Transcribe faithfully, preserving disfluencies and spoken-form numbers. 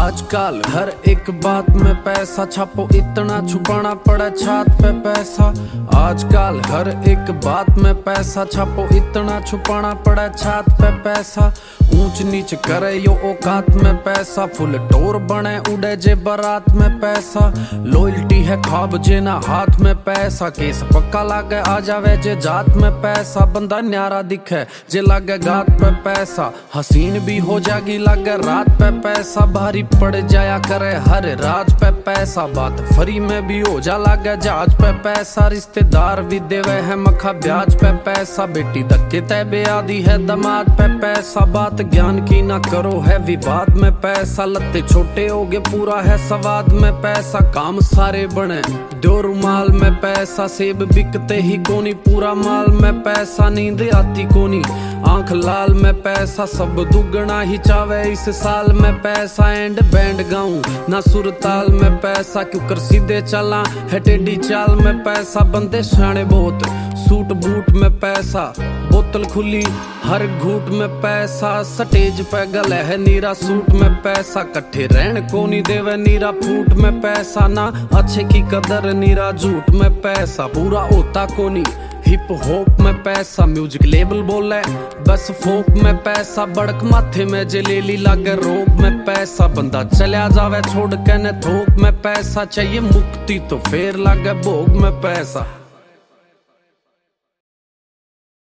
आजकल हर एक बात में पैसा छापो, इतना छुपाना पड़ा छात पे पैसा। आजकल हर एक बात में पैसा छापो, इतना छुपाना पड़ा छात पे पैसा। ऊंच नीच करे यो औकात में पैसा, फुल टोर बने उड़े जे बारात में पैसा। लॉयल्टी है ख्वाब जे ना हाथ में पैसा, केस पक्का लागे आ जावे जे जात में पैसा। बंदा न्यारा दिखे जे लागे गात पे पैसा, हसीन भी हो जागी लागे रात पे पैसा। भारी पड़ जाया करे हर राज पे पैसा, बात फ्री में भी हो जा लागे जहाज पे पैसा। रिश्तेदार भी देवे है मखा ब्याज पे पैसा, बेटी धक्के तय बेआदी है दमाद पे पैसा। बात ज्ञान की ना करो है विवाद में पैसा, लत्ते छोटे हो गए पूरा है सवाद में पैसा। काम सारे बने दो रुमाल में पैसा, सेब बिकते ही कोनी पूरा माल में पैसा। नींद आती कोनी आंख लाल में पैसा, सब दुगना ही चावे इस साल में पैसा। एंड बैंड गाऊं ना सुर ताल में पैसा, क्यों कर सीधे चला है टेढ़ी चाल में पैसा। बंदे शाने बहुत सूट बूट में पैसा, बोतल खुली हर घूट में पैसा। स्टेज पे गले है नीरा सूट में पैसा, कट्ठे रहन को नहीं देवे नीरा फूट में पैसा। ना अच्छे की कदर नीरा झूठ में पैसा, पूरा होता को नहीं हिप हॉप में पैसा। म्यूजिक लेबल बोले बस फोक में पैसा, बड़क माथे में जलेली लागे रोग में पैसा। बंदा चला जावे छोड़ के न थोक में पैसा, चाहिए मुक्ति तो फेर लागे भोग में पैसा।